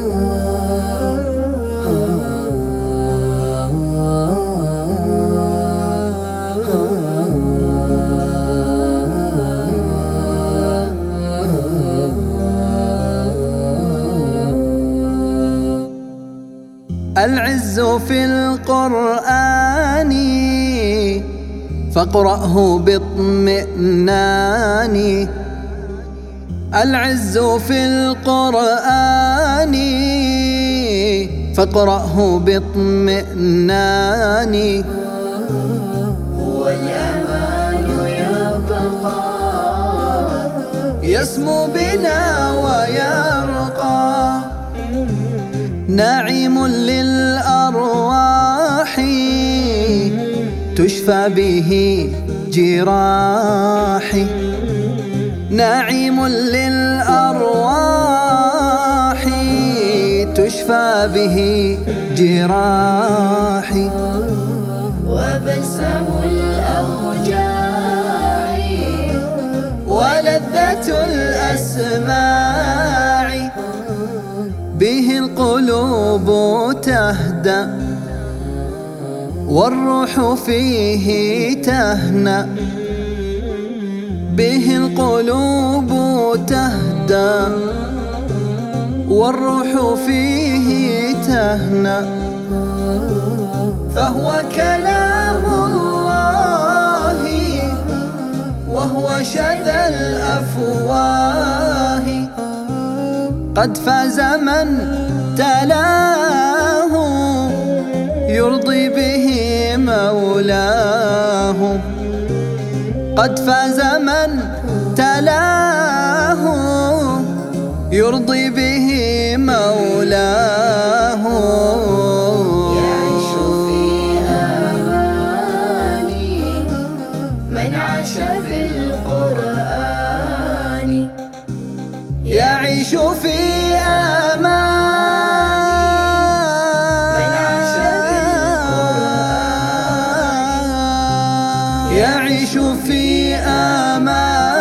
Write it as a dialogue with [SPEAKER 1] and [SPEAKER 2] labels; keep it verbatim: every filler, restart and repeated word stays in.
[SPEAKER 1] العز في القرآن فاقرأه باطمئنان. العز في القرآن فاقرأه باطمئنان.
[SPEAKER 2] هو الأمان يبقى
[SPEAKER 1] يسمو بنا ويرقى، ناعم للأرواح تشفى به جراحي. ناعم للأرواح تشفى به جراحي.
[SPEAKER 2] وبلسم الأوجاع
[SPEAKER 1] ولذة الأسماع، به القلوب تهدأ والروح فيه تهنأ. به القلوب تهدأ والروح فيه تهنأ. فهو كلام الله وهو شذا الأفواه، قد فاز من تلاه يرضي به مولاه. قد فاز من تلاه يرضي به مولاه.
[SPEAKER 2] يعيش في أمان من عاش بالقرآن.
[SPEAKER 1] يعيش في أمان
[SPEAKER 2] من عاش بالقرآن.
[SPEAKER 1] يعيش في أمان